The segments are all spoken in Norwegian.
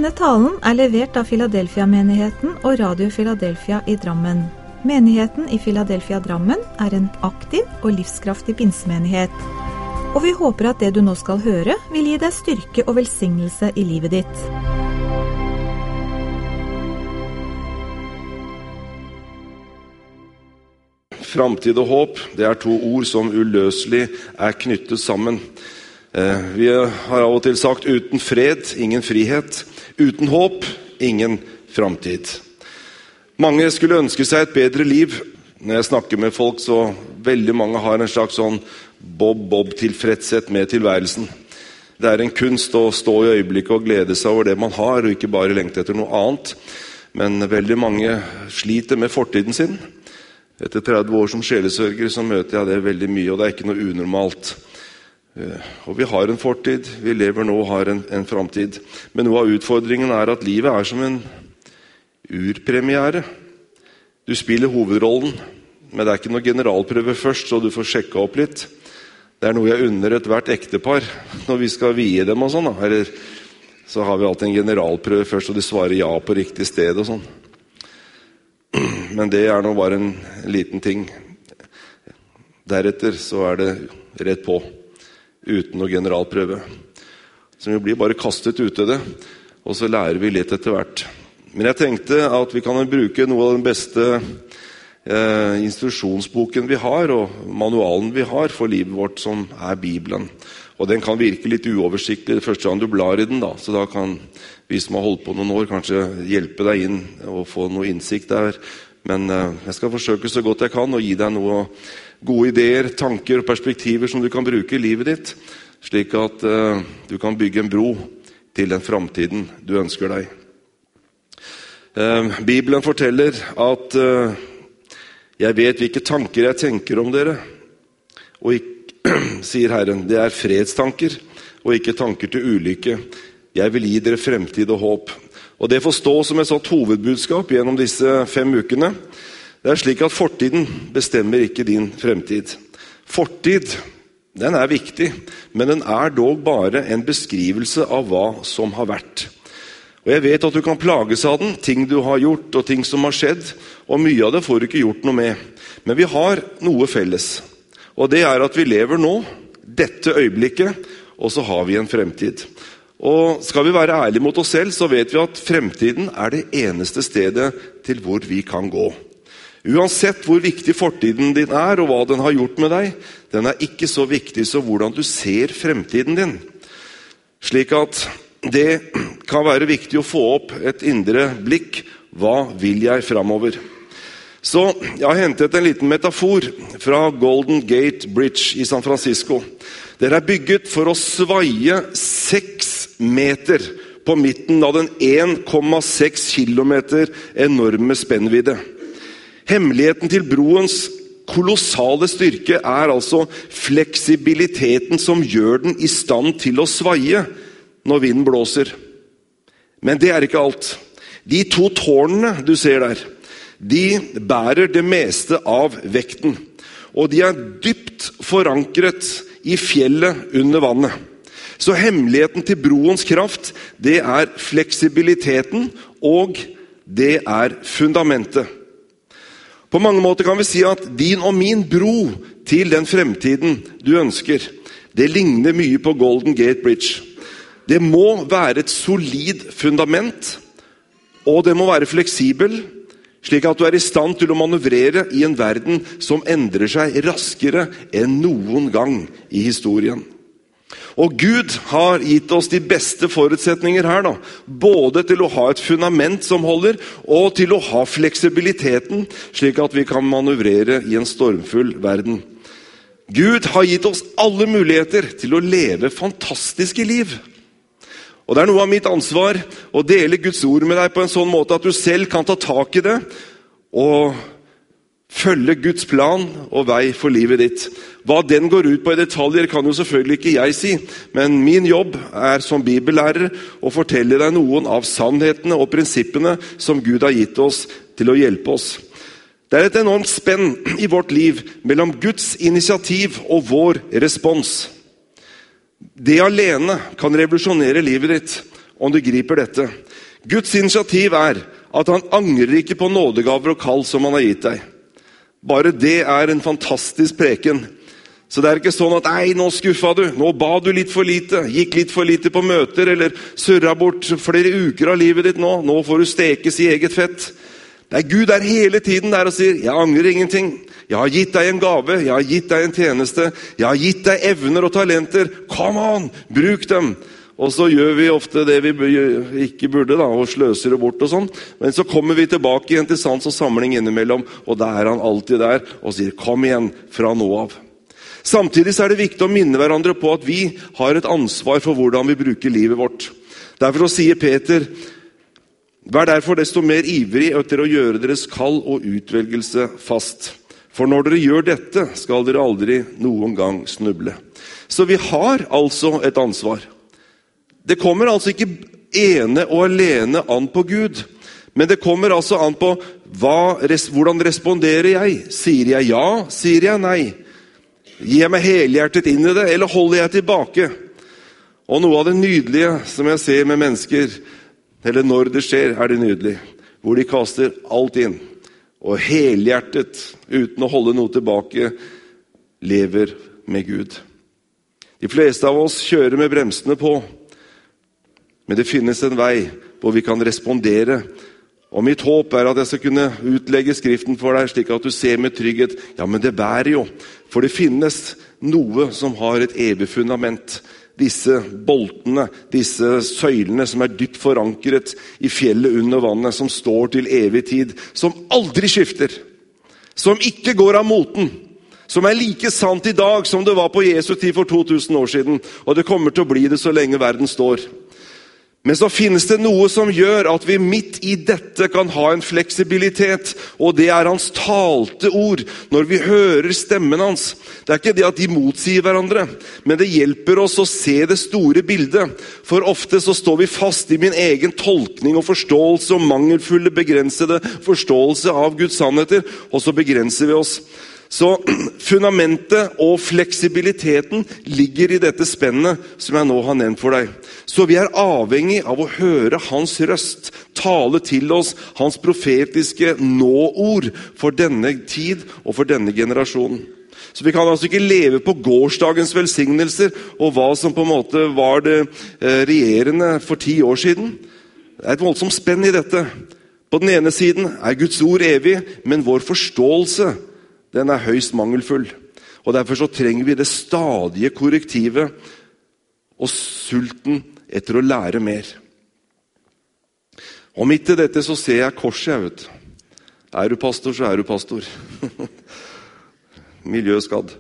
Denne talen levert av Philadelphia-menigheten og Radio Philadelphia i Drammen. Menigheten i Philadelphia Drammen en aktiv og livskraftig pinsemenighet. Og vi håper at det du nå skal høre vil gi deg styrke og velsignelse i livet ditt. Framtid og håp, det to ord som uløselig knyttet sammen. Vi har av og til sagt uten fred, ingen frihet. Uten håp, ingen framtid. Mange skulle ønske seg et bedre liv. Når jeg snakker med folk, så veldig mange har en slags sånn bob-tilfredshet med tilværelsen. Det en kunst å stå i øyeblikket og glede seg over det man har, og ikke bare lengte etter noe annet. Men veldig mange sliter med fortiden sin. Etter 30 år som sjelesørger så møter jeg det veldig mye, og det ikke noe unormalt. Og vi har en fortid, vi lever nå og har en framtid. Men noe av utfordringen at livet som en urpremiere. Du spiller hovedrollen, men det ikke noe generalprøve først, så du får sjekke opp litt. Det noe jeg unner et hvert ektepar når vi skal vie dem og sånn. Eller så har vi alltid en generalprøve først, og de svarer ja på riktig sted og sånn. Men det nå bare en liten ting. Deretter så det rett på, uten noe generalprøve. Så vi blir bare kastet ut av det, og så lærer vi litt etter hvert. Men jeg tenkte at vi kan bruke noe av den beste instruksjonsboken vi har, og manualen vi har for livet vårt, som Bibelen. Og den kan virke litt uoversiktlig det første gang du blar i den, da. Så da kan vi som har holdt på noen år kanskje hjelpe deg inn og få noe innsikt der. Men jeg skal forsøke så godt jeg kan å gi deg noen gode ideer, tanker og perspektiver som du kan bruke i livet ditt, slik at du kan bygge en bro til den framtiden du ønsker deg. Bibelen forteller at jeg vet hvilke tanker jeg tenker om dere, og sier Herren, det fredstanker og ikke tanker til ulykke. Jeg vil gi dere fremtid og håp. Og det får stå som et sånt hovedbudskap gjennom disse 5 ukene. Det slik at fortiden bestemmer ikke din fremtid. Fortid, den viktig, men den dog bare en beskrivelse av hva som har vært. Og jeg vet at du kan plages av den, ting du har gjort og ting som har skjedd, og mye av det får du ikke gjort noe med. Men vi har noe felles, og det at vi lever nå, dette øyeblikket, og så har vi en fremtid. Og skal vi være ærlige mot oss selv, så vet vi at fremtiden det eneste stedet til hvor vi kan gå. Uansett hvor viktig fortiden din og hva den har gjort med deg, den ikke så viktig som hvordan du ser fremtiden din. Slik at det kan være viktig å få opp et indre blikk. Hva vil jeg fremover? Så jeg har hentet en liten metafor fra Golden Gate Bridge i San Francisco. Det bygget for å svaie 6 meter på midten av den 1,6 kilometer enorme spennvidde. Hemmeligheten til broens kolossale styrke altså fleksibiliteten som gjør den i stand til å svaie når vinden blåser. Men det ikke alt. De 2 tårnene du ser der, de bærer det meste av vekten. Og de dypt forankret i fjellet under vannet. Så hemmeligheten til broens kraft, det fleksibiliteten, og det fundamentet. På mange måter kan vi si at din og min bro til den fremtiden du ønsker, det ligner mye på Golden Gate Bridge. Det må være et solid fundament, og det må være fleksibel, slik at du i stand til å manøvrere i en verden som endrer seg raskere enn noen gang i historien. Og Gud har gitt oss de beste forutsetninger her, både til å ha et fundament som holder, og til å ha fleksibiliteten, slik at vi kan manøvrere i en stormfull verden. Gud har gitt oss alle muligheter til å leve fantastiske liv. Og det noe av mitt ansvar å dele Guds ord med deg på en sånn måte at du selv kan ta tak i det, og følge Guds plan og vei for livet ditt. Hva den går ut på i detaljer kan jo selvfølgelig ikke jeg si, men min jobb som bibellærer å fortelle deg noen av sannhetene og prinsippene som Gud har gitt oss til å hjelpe oss. Det et enormt spenn i vårt liv mellom Guds initiativ og vår respons. Det alene kan revolusjonere livet ditt, om du griper dette. Guds initiativ at han angrer ikke på nådegaver og kall som han har gitt deg. Bare det en fantastisk preken. Så det ikke sånn at, nei, nå skuffet du, nå ba du litt for lite, gikk litt for lite på møter, eller surret bort flere uker av livet ditt nå får du stekes i eget fett. Nei, Gud hele tiden der og sier, jeg angrer ingenting. Jeg har gitt deg en gave, jeg har gitt deg en tjeneste, jeg har gitt deg evner og talenter. Come on, bruk dem. Og så gjør vi ofte det vi ikke burde da, og sløser det bort og sånn. Men så kommer vi tilbake igjen til sans og samling innimellom, og da han alltid der og sier, kom igjen fra nå av. Samtidig så det viktig å minne hverandre på at vi har et ansvar for hvordan vi bruker livet vårt. Derfor så sier Peter, vær derfor desto mer ivrig etter å gjøre deres kall og utvelgelse fast. For når dere gjør dette, skal dere aldri noen gang snuble. Så vi har altså et ansvar. Det kommer altså ikke ene og alene an på Gud, men det kommer altså an på hvordan responderer jeg? Sier jeg ja? Sier jeg nei? Gir jeg meg helhjertet inn i det, eller holder jeg tilbake? Og noe av det nydelige som jeg ser med mennesker, eller når det skjer, det nydelig, hvor de kaster alt inn, og helhjertet, uten å holde noe tilbake, lever med Gud. De fleste av oss kjører med bremsene på, men det finnes en vei hvor vi kan respondere. Og mitt håp at jeg skal kunne utlegge skriften for deg, slik at du ser med trygghet, ja, men det bærer jo. For det finnes noe som har et evig fundament. Disse boltene, disse søylene som dypt forankret i fjellet under vannet, som står til evig tid, som aldri skifter, som ikke går av moten, som like sant i dag som det var på Jesu tid for 2000 år siden, og det kommer til å bli det så lenge verden står. Men så finnes det noe som gjør at vi midt i dette kan ha en fleksibilitet, og det hans talte ord, når vi hører stemmen hans. Det ikke det at de motsier hverandre, men det hjelper oss å se det store bildet. For ofte så står vi fast i min egen tolkning og forståelse og mangelfulle, begrensede forståelse av Guds sannheter, og så begrenser vi oss. Så fundamentet og fleksibiliteten ligger i dette spennet som jeg nå har nevnt for deg. Så vi avhengig av å høre hans røst, tale til oss hans profetiske nå-ord for denne tid og for denne generasjonen. Så vi kan altså ikke leve på gårsdagens velsignelser og hva som på en måte var det regjerende for 10 år siden. Det et voldsomt spenn i dette. På den ene siden Guds ord evig, men vår forståelse den høyst mangelfull. Og derfor så trenger vi det stadige korrektivet og sulten etter å lære mer. Og midt i dette så ser jeg korset, jeg vet. Du pastor, så du pastor. Miljøskadd.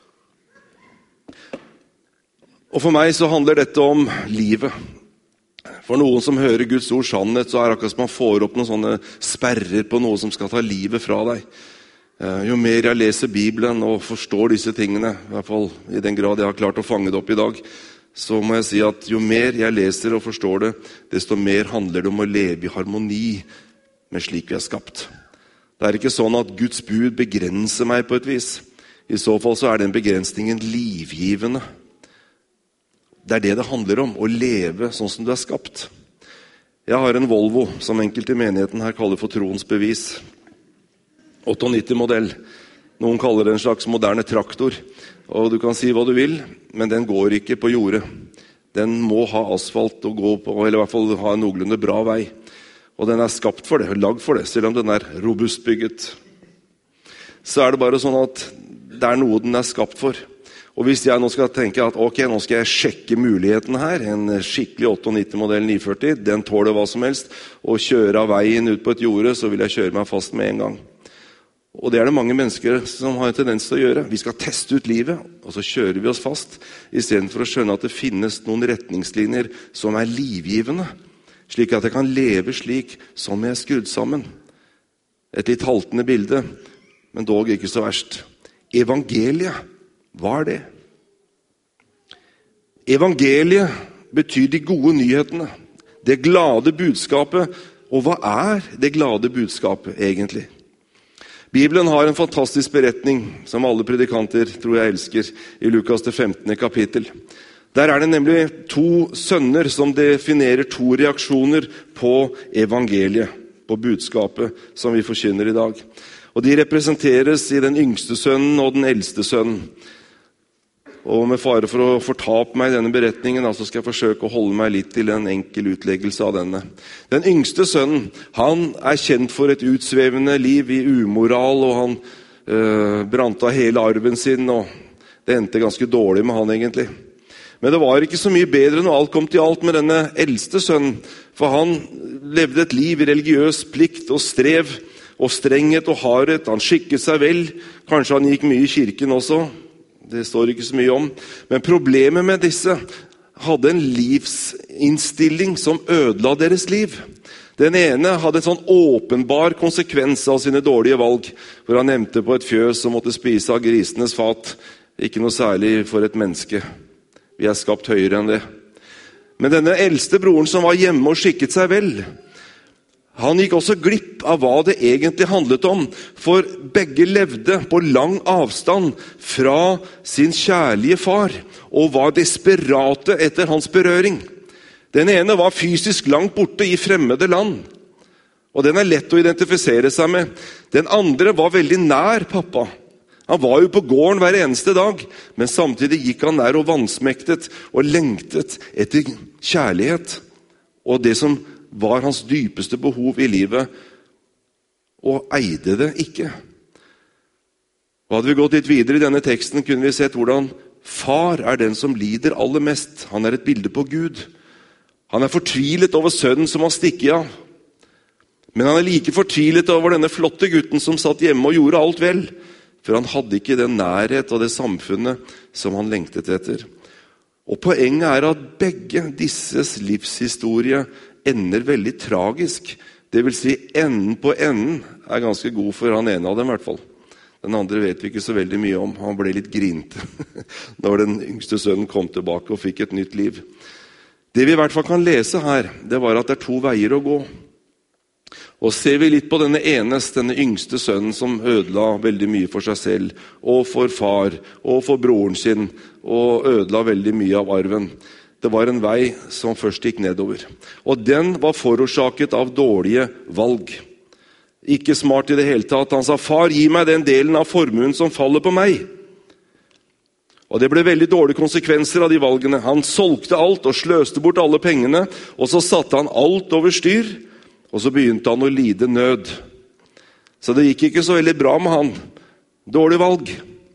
Og for meg så handler dette om livet. For noen som hører Guds ord sannhet, så det akkurat som man får opp noen sånne sperrer på noe som skal ta livet fra deg. Jo mer jeg leser Bibelen og forstår disse tingene, i hvert fall i den grad jeg har klart å fange det opp i dag, så må jeg si at jo mer jeg leser og forstår det, desto mer handler det om å leve i harmoni med slik vi skapt. Det ikke sånn at Guds bud begrenser meg på et vis. I så fall så den begrensningen livgivende. Det det handler om, å leve sånn som du skapt. Jeg har en Volvo, som enkelte i menigheten her kaller for troens bevis. 98-modell. Noen kaller det en slags moderne traktor. Og du kan si hva du vil, men den går ikke på jordet. Den må ha asfalt å gå på, eller i hvert fall ha en noenlunde bra vei. Og den skapt for det, lagd for det, selv om den robustbygget. Så det bare sånn at det noe den skapt for. Og hvis jeg nå skal tenke at ok, nå skal jeg sjekke mulighetene her, en skikkelig 98-modell 940, den tåler hva som helst, og kjøre av veien ut på et jorde, så vil jeg kjøre meg fast med en gang. Og det det mange mennesker som har en tendens til å gjøre. Vi skal teste ut livet, og så kjører vi oss fast, i stedet for å skjønne at det finnes noen retningslinjer som livgivende, slik at jeg kan leve slik som jeg skrudd sammen. Et litt haltende bilde, men dog ikke så verst. Evangeliet, hva det? Evangeliet betyr de gode nyhetene, det glade budskapet. Og hva det glade budskapet egentlig? Bibelen har en fantastisk beretning, som alle predikanter tror jeg elsker, i Lukas det 15. kapittel. Der det nemlig 2 sønner som definerer 2 reaksjoner på evangeliet, på budskapet som vi forkynner i dag. Og de representeres i den yngste sønnen og den eldste sønnen. Og med fare for å fortape meg i denne beretningen, så skal jeg forsøke å holde meg litt til en enkel utleggelse av denne. Den yngste sønnen, han kjent for et utsvevende liv i umoral, og han brant av hele arven sin, og det endte ganske dårlig med han egentlig. Men det var ikke så mye bedre når alt kom til alt med denne eldste sønnen, for han levde et liv i religiøs plikt og strev, og strenghet og hardhet. Han skikket seg vel, kanskje han gikk mye i kirken også, det står ikke så mye om. Men problemet med disse hadde en livsinnstilling som ødela deres liv. Den ene hadde en sånn åpenbar konsekvens av sine dårlige valg, hvor han nevnte på et fjøs som måtte spise av grisenes fat. Ikke noe særlig for et menneske. Vi skapt høyere enn det. Men denne eldste broren som var hjemme og skikket seg vel, han gikk også glipp av hva det egentlig handlet om, for begge levde på lang avstand fra sin kjærlige far, og var desperate etter hans berøring. Den ene var fysisk langt borte i fremmede land, og den lett å identifisere seg med. Den andre var veldig nær pappa. Han var jo på gården hver eneste dag, men samtidig gikk han nær og vansmektet og lengtet etter kjærlighet, og det som var hans dypeste behov i livet, og eide det ikke. Og hadde vi gått litt videre i denne teksten, kunne vi sett hvordan far den som lider aller mest. Han et bilde på Gud. Han fortvilet over sønnen som har stikket av. Men han like fortvilet over denne flotte gutten som satt hjemme og gjorde alt vel, for han hadde ikke den nærhet og det samfunnet som han lengtet etter. Og poenget at begge disses livshistorie ender veldig tragisk. Det vil si, enden på enden ganske god for han ene av dem i hvert fall. Den andre vet vi ikke så veldig mye om. Han ble litt grinte når den yngste sønnen kom tilbake og fikk et nytt liv. Det vi i hvert fall kan lese her, det var at det 2 veier å gå. Og ser vi litt på denne yngste sønnen som ødela veldig mye for seg selv, og for far, og for broren sin, og ødela veldig mye av arven. Det var en vei som først gikk nedover. Og den var forårsaket av dårlige valg. Ikke smart i det hele tatt. Han sa, far, gi meg den delen av formuen som faller på meg. Og det ble veldig dårlige konsekvenser av de valgene. Han solgte alt og sløste bort alle pengene, og så satte han alt over styr, og så begynte han å lide nød. Så det gikk ikke så veldig bra med han. Dårlig valg.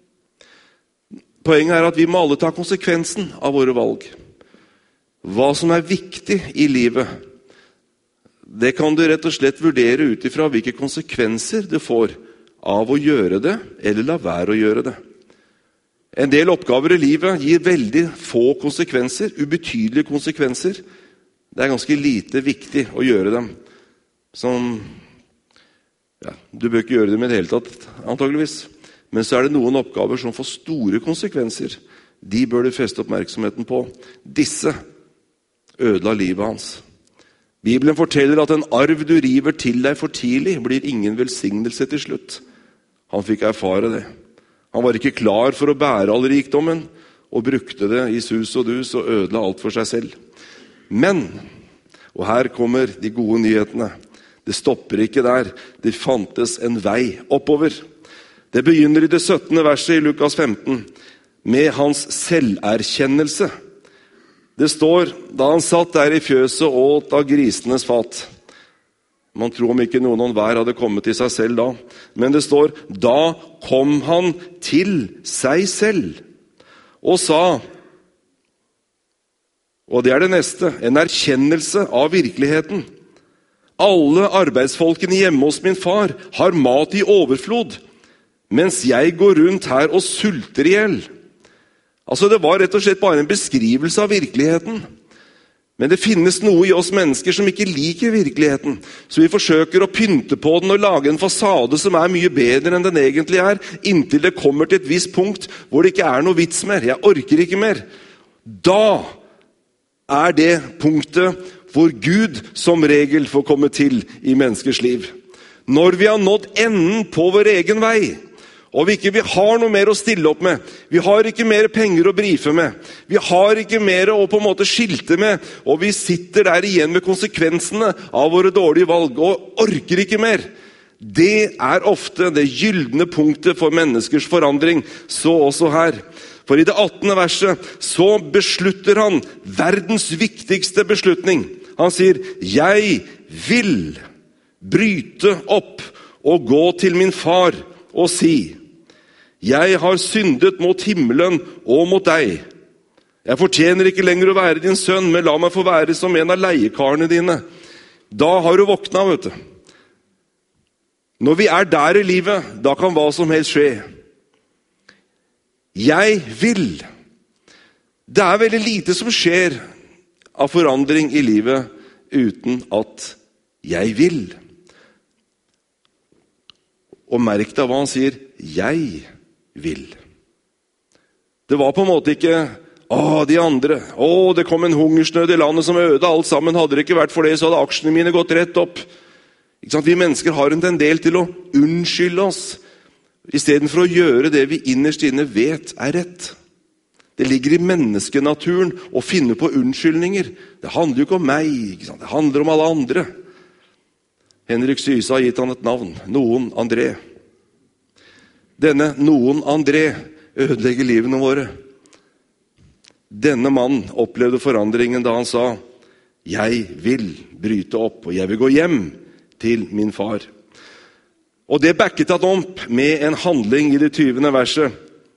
Poenget at vi må alle ta konsekvensen av våre valg. Hva som viktig i livet, det kan du rett og slett vurdere ut ifra hvilke konsekvenser det får av å gjøre det, eller la være å gjøre det. En del oppgaver i livet gir veldig få konsekvenser, ubetydelige konsekvenser. Det ganske lite viktig å gjøre dem. Du bør ikke gjøre dem i det hele tatt, antageligvis. Men så det noen oppgaver som får store konsekvenser. De bør du feste oppmerksomheten på. Disse ødela livet hans. Bibelen forteller at en arv du river til deg for tidlig, blir ingen velsignelse til slutt. Han fikk erfare det. Han var ikke klar for å bære all rikdommen, og brukte det i sus og dus og ødela alt for seg selv. Men, og her kommer de gode nyhetene, det stopper ikke der. Det fantes en vei oppover. Det begynner i det 17. verset i Lukas 15, med hans selverkjennelse. Det står, da han satt der i fjøset og åt av grisenes fat. Man tror om ikke noen hver hadde kommet til seg selv da. Men det står, da kom han til seg selv og sa, og det det neste, en erkjennelse av virkeligheten. Alle arbeidsfolkene hjemme hos min far har mat i overflod, mens jeg går rundt her og sulter ihjel. Altså, det var rett og slett bare en beskrivelse av virkeligheten. Men det finnes noe i oss mennesker som ikke liker virkeligheten. Så vi forsøker å pynte på den og lage en fasade som mye bedre enn den egentlig inntil det kommer til et visst punkt hvor det ikke noe vits mer. Jeg orker ikke mer. Da det punktet hvor Gud som regel får komme til i menneskers liv. Når vi har nådd enden på vår egen vei, og vi ikke har noe mer å stille opp med, vi har ikke mer penger å brife med, vi har ikke mer å på en måte skilte med, og vi sitter der igjen med konsekvensene av våre dårlige valg, og orker ikke mer. Det ofte det gyldne punktet for menneskers forandring, så også her. For i det 18. verset så beslutter han verdens viktigste beslutning. Han sier, jeg vil bryte opp og gå til min far og si, jeg har syndet mot himmelen og mot deg. Jeg fortjener ikke lenger å være din sønn, men la meg få være som en av leiekarene dine. Da har du våknet, vet du. Når vi der i livet, da kan hva som helst skje. Jeg vil. Det veldig lite som skjer av forandring i livet uten at jeg vil. Og merk deg hva han sier, jeg vil. Det var på en måte ikke, de andre, det kom en hungersnød i landet som øde alt sammen, hadde det ikke vært for det, så hadde aksjene mine gått rett opp. Ikke sant? Vi mennesker har en tendens til å unnskylde oss, i stedet for å gjøre det vi innerst inne vet rett. Det ligger i menneskenaturen å finne på unnskyldninger. Det handler jo ikke om meg, ikke sant? Det handler om alle andre. Henrik Syse har gitt han et navn, Noen André. Denne Noen André ødelegger livene våre. Denne mannen opplevde forandringen da han sa, jeg vil bryte opp, og jeg vil gå hjem til min far. Og det backet han opp med en handling i det 20. verset.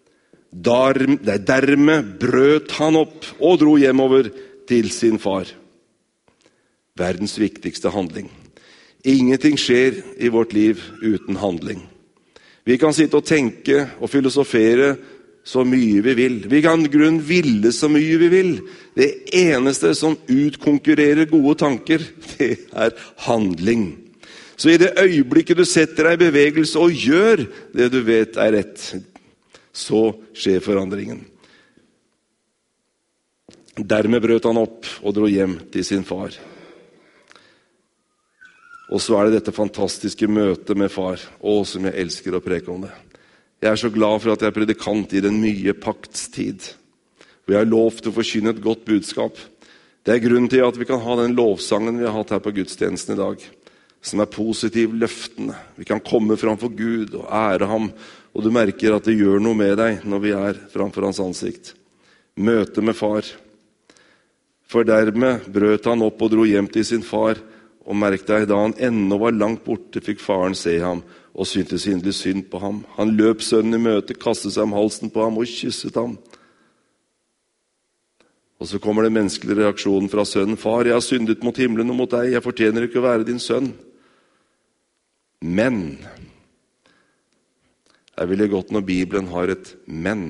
Dermed brøt han opp og dro hjemover til sin far. Verdens viktigste handling. Ingenting skjer i vårt liv uten handling. Vi kan sitte og tenke og filosofere så mye vi vil. Vi kan grunn ville så mye vi vil. Det eneste som utkonkurrerer gode tanker, det handling. Så i det øyeblikket du setter deg i bevegelse og gjør det du vet rett, så skjer forandringen. Dermed brøt han opp og dro hjem til sin far. Og så det dette fantastiske møtet med far. Som jeg elsker å preke om det. Jeg så glad for at jeg predikant i den nye paktstid. Hvor jeg har lov til å forkynne et godt budskap. Det grunnen til at vi kan ha den lovsangen vi har hatt her på gudstjenesten i dag. Som positiv løftende. Vi kan komme framfor Gud og ære ham. Og du merker at det gjør noe med deg når vi framfor hans ansikt. Møte med far. For dermed brøt han opp og dro hjem til sin far. Og merk deg, da han ennå var langt borte, fikk faren se ham, og syntes inderlig synd på ham. Han løp sønnen i møte, kastet seg om halsen på ham og kysset ham. Og så kommer den menneskelige reaksjonen fra sønnen. Far, jeg har syndet mot himmelen og mot deg, jeg fortjener ikke å være din sønn. Men, jeg ville godt når Bibelen har et men.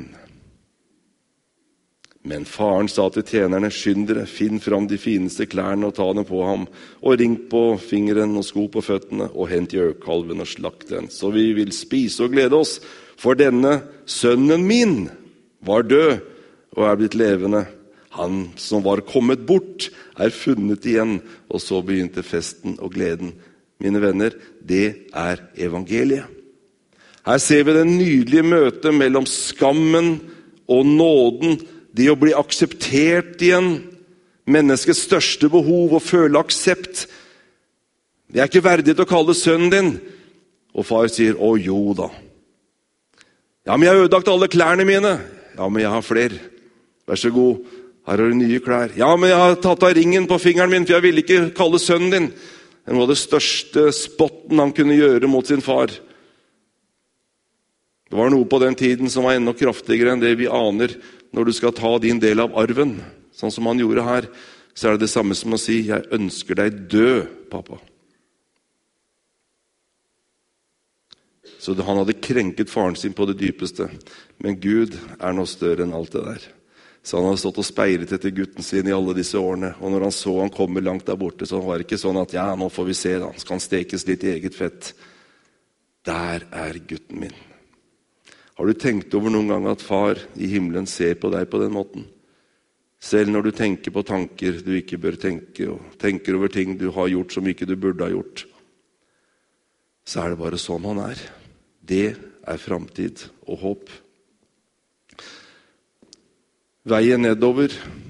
Men faren sa til tjenerne, skynd dere, finn fram de fineste klærne og ta dem på ham, og ring på fingeren og sko på føttene, og hent gjøkalven og slakt den, så vi vil spise og glede oss, for denne sønnen min var død og blitt levende. Han som var kommet bort funnet igjen, og så begynte festen og gleden. Mine venner, det evangeliet. Her ser vi det nydelige møtet mellom skammen og nåden, det å bli akseptert igjen, menneskets største behov å føle aksept. Jeg ikke verdig til å kalle sønnen din. Og far sier, jo da. Ja, men jeg har ødelagt alle klærne mine. Ja, men jeg har flere. Vær så god, her har du nye klær. Ja, men jeg har tatt av ringen på fingeren min, for jeg ville ikke kalle sønnen din. Det var det største spotten han kunne gjøre mot sin far. Det var noe på den tiden som var enda kraftigere enn det vi aner. Når du skal ta din del av arven, sånn som han gjorde her, så det samme som å si, jeg ønsker deg død, pappa. Så han hadde krenket faren sin på det dypeste. Men Gud noe større enn alt det der. Så han hadde stått og speilet etter gutten sin i alle disse årene. Og når han så han komme langt der borte, så var det ikke sånn at, nå får vi se da, skal han stekes litt i eget fett. Der gutten min. Har du tenkt over noen gang at far i himmelen ser på deg på den måten? Selv når du tenker på tanker du ikke bør tenke, og tenker over ting du har gjort som ikke du burde ha gjort, så det bare sånn han Det er framtid og håp. Veien nedover,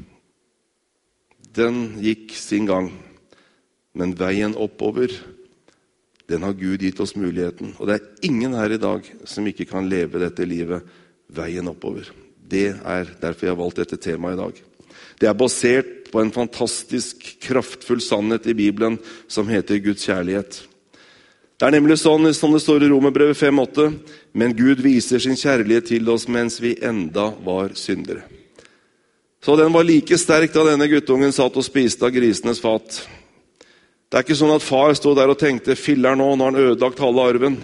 den gikk sin gang. Men veien oppover, den har Gud gitt oss muligheten. Og det er ingen her i dag som ikke kan leve dette livet veien oppover. Det er derfor jeg har valgt dette temaet i dag. Det er basert på en fantastisk, kraftfull sannhet i Bibelen som heter Guds kjærlighet. Det er nemlig sånn, som det står i Romerbrevet 5:8, men Gud viser sin kjærlighet til oss mens vi enda var syndere. Så den var like sterk da denne guttungen satt og spiste av grisenes fat. Det er ikke sånn at far stod der og tenkte, filler nå har han ødelagt halve arven.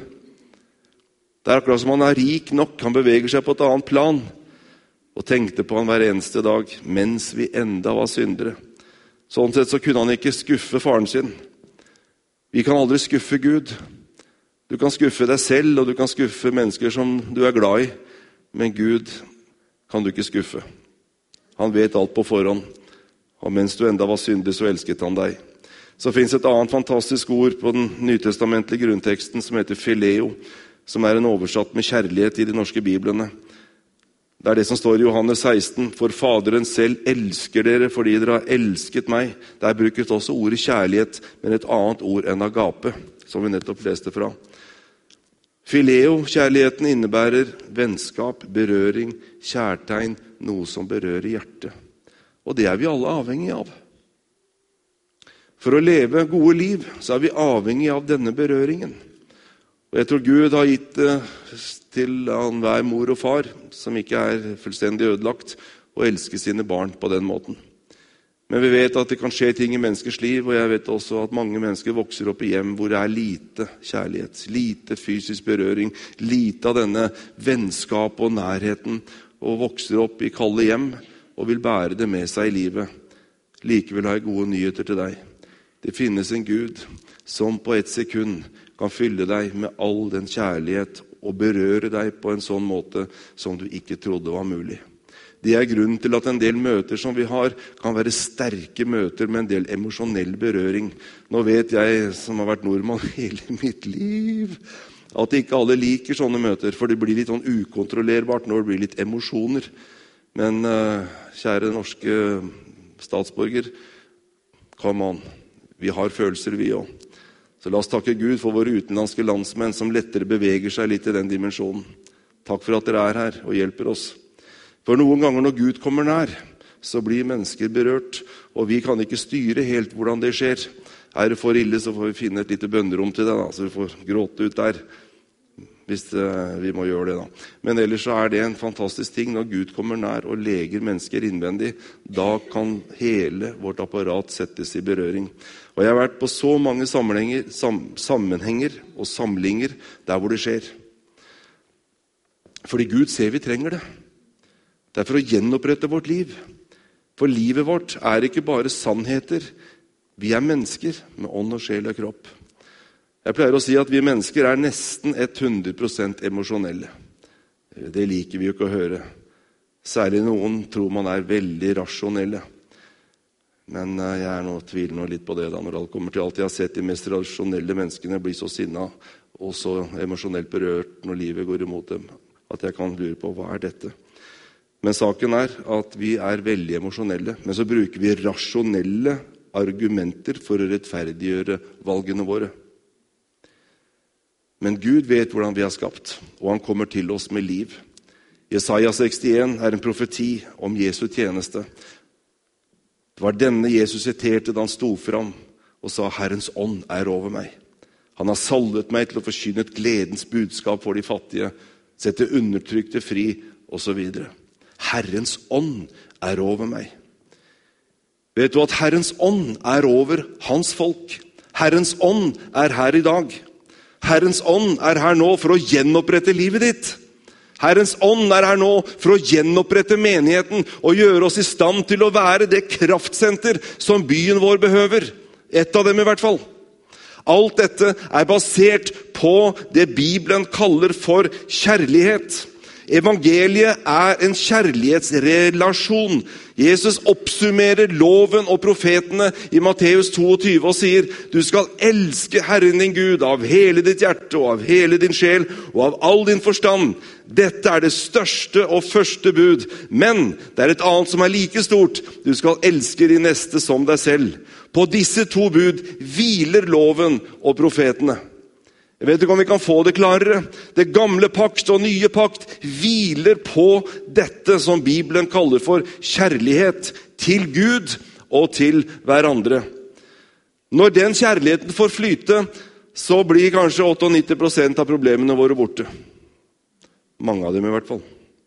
Det er akkurat som han er rik nok, han beveger seg på et annet plan, og tenkte på han hver eneste dag, mens vi enda var syndere. Sånn sett så kunne han ikke skuffe faren sin. Vi kan aldri skuffe Gud. Du kan skuffe deg selv, og du kan skuffe mennesker som du er glad i, men Gud kan du ikke skuffe. Han vet alt på forhånd, og mens du enda var synder, så elsket han deg. Så finnes et annet fantastisk ord på den nytestamentlige grunnteksten som heter Phileo, som er en oversatt med kjærlighet i de norske biblene. Det er det som står i Johannes 16, for Faderen selv elsker dere fordi dere har elsket meg. Der brukes også ordet kjærlighet, men et annet ord enn agape, som vi nettopp leste fra. Phileo, kjærligheten, innebærer vennskap, berøring, kjærtegn, noe som berører hjertet. Og det er vi alle avhengig av. For å leve gode liv, så er vi avhengig av denne berøringen. Og jeg tror Gud har gitt det til hver mor og far, som ikke er fullstendig ødelagt, å elske sine barn på den måten. Men vi vet at det kan skje ting i menneskers liv, og jeg vet også at mange mennesker vokser opp i hjem hvor det er lite kjærlighet, lite fysisk berøring, lite av denne vennskap og nærheten, og vokser opp i kalde hjem og vil bære det med seg i livet. Likevel har jeg gode nyheter til deg. Det finnes en Gud som på et sekund kan fylle deg med all den kjærlighet og berøre deg på en sånn måte som du ikke trodde var mulig. Det er grunnen til at en del møter som vi har, kan være sterke møter med en del emosjonell berøring. Nå vet jeg, som har vært nordmann hele mitt liv, at ikke alle liker sånne møter, for det blir litt sånn ukontrollerbart når det blir litt emosjoner. Men kjære norske statsborger, come on, vi har følelser vi også. Så la oss takke Gud for våre utenlandske landsmenn som lettere beveger seg litt i den dimensjonen. Takk for at dere er her og hjelper oss. For noen ganger når Gud kommer nær, så blir mennesker berørt, og vi kan ikke styre helt hvordan det skjer. Er det for ille, så får vi finne et lite bønnerom til det, da, så vi får gråte ut der, hvis vi må gjøre det da. Men ellers så er det en fantastisk ting når Gud kommer nær og leger mennesker innvendig. Da kan hele vårt apparat settes i berøring. Og jeg har vært på så mange sammenhenger og samlinger der hvor det skjer. Fordi Gud ser vi trenger det. Det er for å gjenopprette vårt liv. For livet vårt er ikke bare sannheter. Vi er mennesker med ånd og sjel og kropp. Jeg pleier å si at vi mennesker er nesten 100% emosjonelle. Det liker vi jo ikke å høre. Særlig noen tror man er veldig rasjonelle. Men jeg tviler litt på det da, når alt kommer til alt. Jeg har sett de mest rasjonelle menneskene bli så sinna og så emosjonelt berørt når livet går imot dem, at jeg kan lure på, hva er dette? Men saken er at vi er veldig emosjonelle, men så bruker vi rasjonelle argumenter for å rettferdiggjøre valgene våre. Men Gud vet hvordan vi er skapt, og han kommer til oss med liv. Jesaja 61 er en profeti om Jesu tjeneste. Det var denne Jesus siterte da han sto fram og sa, Herrens ånd er over meg. Han har salvet meg til å forkynne et gledens budskap for de fattige, sette undertrykte fri, og så videre. Herrens ånd er over meg. Vet du at Herrens ånd er over hans folk? Herrens ånd er her i dag. Herrens ånd er her nå for å gjenopprette livet ditt. Herrens ånd er her nå for å gjenopprette menigheten og gjøre oss i stand til å være det kraftsenter som byen vår behøver. Et av dem i hvert fall. Alt dette er basert på det Bibelen kaller for kjærlighet. Evangeliet en kjærlighetsrelasjon. Jesus oppsummerer loven og profetene i Matteus 22 og sier, du skal elske Herren din Gud av hele ditt hjerte og av hele din sjel og av all din forstand. Dette det største og første bud, men det et annet som like stort. Du skal elske din neste som deg selv. På disse to bud hviler loven og profetene. Jeg vet ikke om vi kan få det klarere. Det gamle pakt og nye pakt hviler på dette som Bibelen kaller for kjærlighet til Gud og til hverandre. Når den kjærligheten får flyte, så blir kanskje 98% av problemene våre borte. Mange av dem i hvert fall.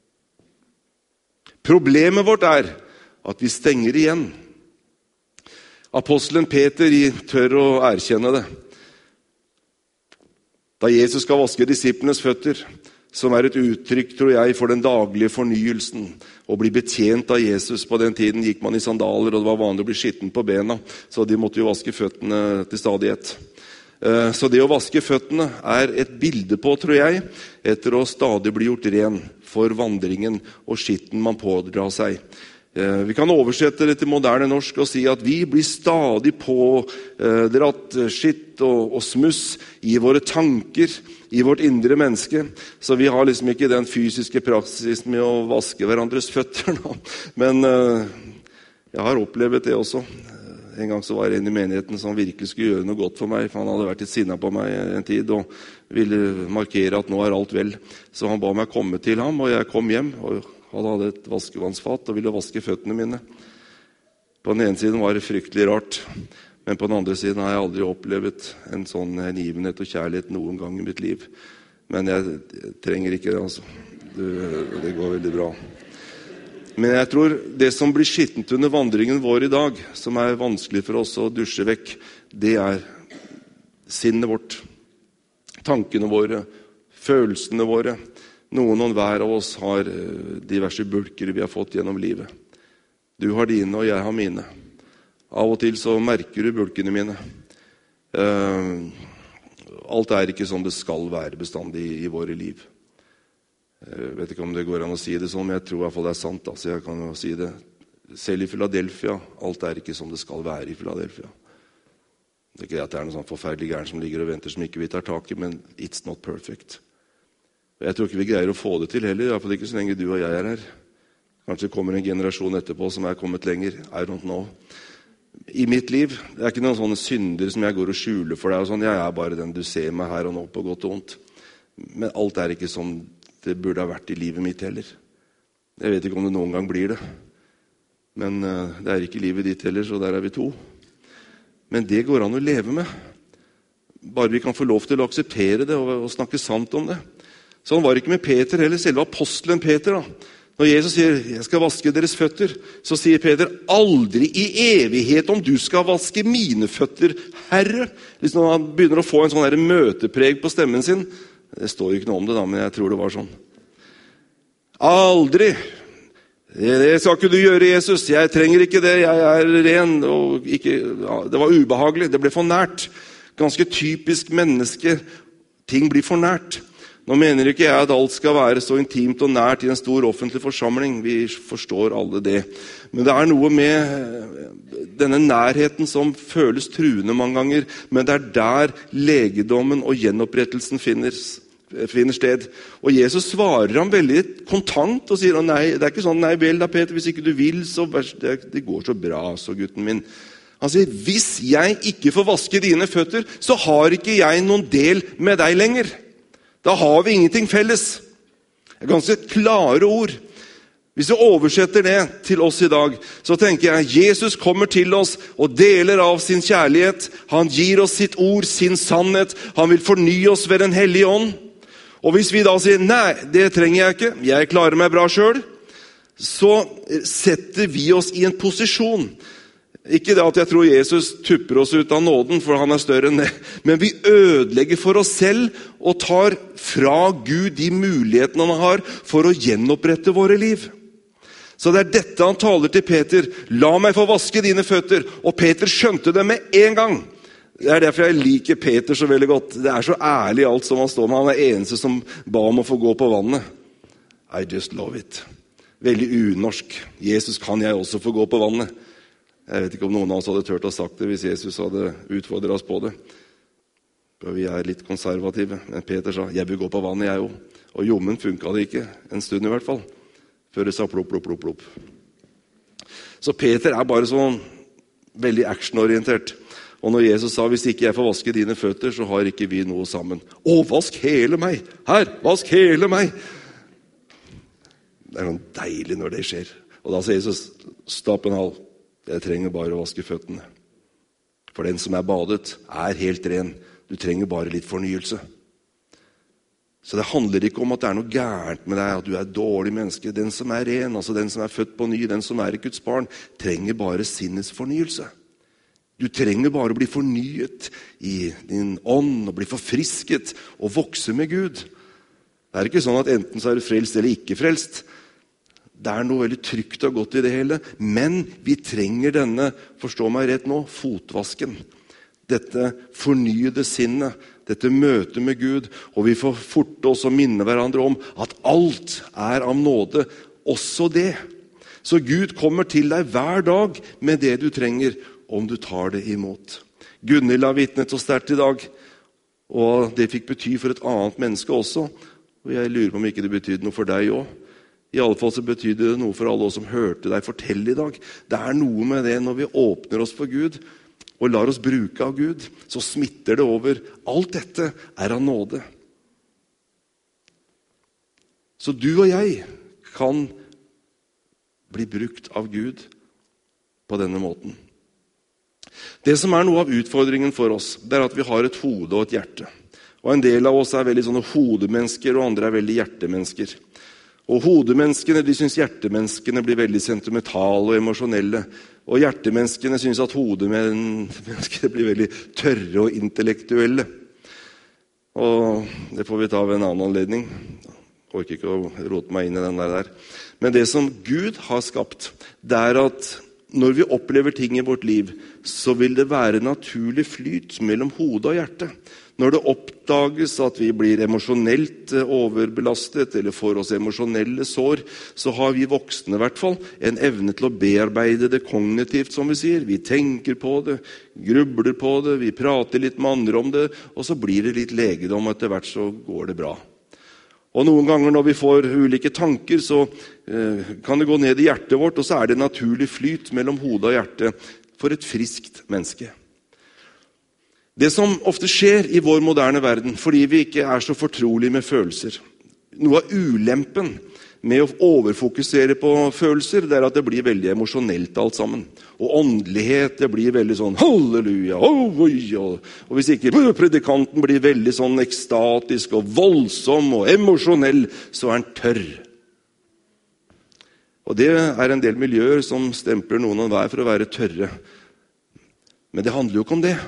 Problemet vårt at vi stenger igjen. Apostelen Peter tør å erkjenne det. Da Jesus skal vaske disiplenes føtter, som et uttrykk, tror jeg, for den daglige fornyelsen, og bli betjent av Jesus. På den tiden gikk man i sandaler, og det var vanlig å bli skitten på bena, så de måtte jo vaske føttene til stadighet. Så det å vaske føttene et bilde på, tror jeg, etter å stadig bli gjort ren for vandringen og skitten man pådrar seg. Vi kan oversette det til moderne norsk og si at vi blir stadig pådratt skitt og smuss i våre tanker, i vårt indre menneske. Så vi har liksom ikke den fysiske praksisen med å vaske hverandres føtter nå. Men jeg har opplevd det også. En gang så var det en i menigheten som virkelig skulle gjøre noe godt for meg, for han hadde vært litt sinnet på meg en tid og ville markere at nå alt vel. Så han ba meg komme til ham, og jeg kom hjem, og han hadde et vaskevannsfat og ville vaske føttene mine. På den ene siden var det fryktelig rart, men på den andre siden har jeg aldri opplevd en sånn hengivenhet og kjærlighet noen gang i mitt liv. Men jeg trenger ikke det, altså. Det går veldig bra. Men jeg tror det som blir skittent under vandringen vår i dag, som vanskelig for oss å dusje vekk, det sinnet vårt, tankene våre, følelsene våre. Noen og hver av oss har diverse bulker vi har fått gjennom livet. Du har dine, og jeg har mine. Av og til så merker du bulkene mine. Alt ikke som det skal være bestandig i våre liv. Jeg vet ikke om det går an å si det sånn, men jeg tror i hvert fall det sant. Altså jeg kan jo si det. Selv i Philadelphia, alt ikke som det skal være i Philadelphia. Det ikke det at det noe sånn forferdelig gærent som ligger og venter som ikke vi tar tak i, men it's not perfect. Jeg tror ikke vi greier å få det til heller, i hvert fall ikke så lenge du og jeg her. Kanskje kommer en generasjon etterpå som kommet lenger. I don't know. I mitt liv, det ikke noen sånne synder som jeg går og skjuler for deg. Og sånn. Jeg bare den du ser meg her og nå på godt og ondt. Men alt ikke som det burde ha vært i livet mitt heller. Jeg vet ikke om det noen gang blir det. Men det ikke livet ditt heller, så der vi to. Men det går an å leve med. Bare vi kan få lov til å akseptere det og snakke sant om det. Sånn var det ikke med Peter heller, selve apostelen Peter. Da. Når Jesus sier, jeg skal vaske deres føtter, så sier Peter, aldri i evighet om du skal vaske mine føtter, Herre. Liksom han begynner å få en sånn møtepreg på stemmen sin. Det står ikke noe om det da, men jeg tror det var sånn. Aldri! Det skal ikke du gjøre, Jesus. Jeg trenger ikke det, jeg ren. Og ikke, ja, det var ubehagelig, det ble for nært. Ganske typisk menneske. Ting blir for nært. Nå mener ikke jeg at alt skal være så intimt og nært i en stor offentlig forsamling. Vi forstår alle det. Men det noe med denne nærheten som føles truende mange ganger, men det der legedommen og gjenopprettelsen finner sted. Og Jesus svarer ham veldig kontant og sier, nei, det ikke sånn, nei vel da Peter, hvis ikke du vil, så det går så bra, så gutten min. Han sier, hvis jeg ikke får vaske dine føtter, så har ikke jeg noen del med deg lenger. Da har vi ingenting felles. Det ganske klare ord. Hvis vi oversetter det til oss i dag, så tenker jeg, Jesus kommer til oss og deler av sin kjærlighet. Han gir oss sitt ord, sin sannhet. Han vil fornye oss ved den hellige ånd. Og hvis vi da sier, nei, det trenger jeg ikke, jeg klarer meg bra selv, så setter vi oss i en posisjon. Ikke det at jeg tror Jesus tupper oss ut av nåden, for han større enn det. Men vi ødelegger for oss selv og tar fra Gud de mulighetene han har for å gjenopprette våre liv. Så det dette han taler til Peter. La meg få vaske dine føtter. Og Peter skjønte det med en gang. Det derfor jeg liker Peter så veldig godt. Det så ærlig alt som han står med. Han eneste som ba om å få gå på vannet. I just love it. Veldig unorsk. Jesus, kan jeg også få gå på vannet? Jeg vet ikke om noen av oss hadde tørt å sagt det hvis Jesus hadde utfordret oss på det. For vi litt konservative. Men Peter sa, jeg vil gå på vannet jeg også. Og jommen funket det ikke, en stund i hvert fall. Før det sa plopp, plopp, plopp, plopp. Så Peter bare sånn veldig actionorientert. Og når Jesus sa, hvis ikke jeg får vaske dine føtter, så har ikke vi noe sammen. Å, vask hele meg! Her, vask hele meg! Det noe deilig når det skjer. Og da sier Jesus, stopp en halv. Jeg trenger bare å vaske føttene. For den som badet, helt ren. Du trenger bare litt fornyelse. Så det handler ikke om at det noe gærent med deg, at du et dårlig menneske. Den som ren, altså den som født på ny, den som Guds barn, trenger bare sinnets fornyelse. Du trenger bare å bli fornyet i din ånd, og bli forfrisket, og vokse med Gud. Det ikke sånn at enten så du frelst eller ikke frelst. Det noe veldig trygt og godt i det hele. Men vi trenger denne, forstå meg rett nå, fotvasken. Dette fornyede sinnet, dette møtet med Gud. Og vi får forte oss å minne hverandre om at alt av nåde, også det. Så Gud kommer til deg hver dag med det du trenger, om du tar det imot. Gunhild vitnet så sterkt i dag, og det fikk bety for et annet menneske også. Og jeg lurer på om ikke det betydde noe for deg også. I alle fall så betydde det noe for alle oss som hørte deg fortelle i dag. Det noe med det når vi åpner oss for Gud, og lar oss bruke av Gud, så smitter det over. Alt dette av nåde. Så du og jeg kan bli brukt av Gud på denne måten. Det som noe av utfordringen for oss, det at vi har et hode og et hjerte. Og en del av oss veldig sånne hodemennesker, og andre veldig hjertemennesker. Og hodemenneskene, de synes hjertemenneskene blir veldig sentimentale og emosjonelle. Og hjertemenneskene synes at hodemenneskene blir veldig tørre og intellektuelle. Og det får vi ta ved en annen anledning. Jeg orker ikke å rote meg inn i den der. Men det som Gud har skapt, det at når vi opplever ting i vårt liv, så vil det være naturlig flyt mellom hode og hjerte. Når det oppdages at vi blir emosjonelt overbelastet, eller får oss emosjonelle sår, så har vi voksne i hvert fall en evne til å bearbeide det kognitivt, som vi sier. Vi tenker på det, grubler på det, vi prater litt med andre om det, og så blir det litt legedom, og etter hvert så går det bra. Og noen ganger når vi får ulike tanker, så kan det gå ned i hjertet vårt, og så det naturlig flyt mellom hode og hjerte for et friskt menneske. Det som ofte skjer i vår moderne verden, fordi vi ikke så fortrolige med følelser, noe av ulempen med å overfokusere på følelser, det at det blir veldig emosjonelt alt sammen. Og åndelighet, det blir veldig sånn halleluja, og hvis ikke predikanten blir veldig sånn ekstatisk og voldsom og emosjonell, så han tørr. Og det en del miljøer som stempler noen av hver for å være tørre. Men det handler jo ikke om det.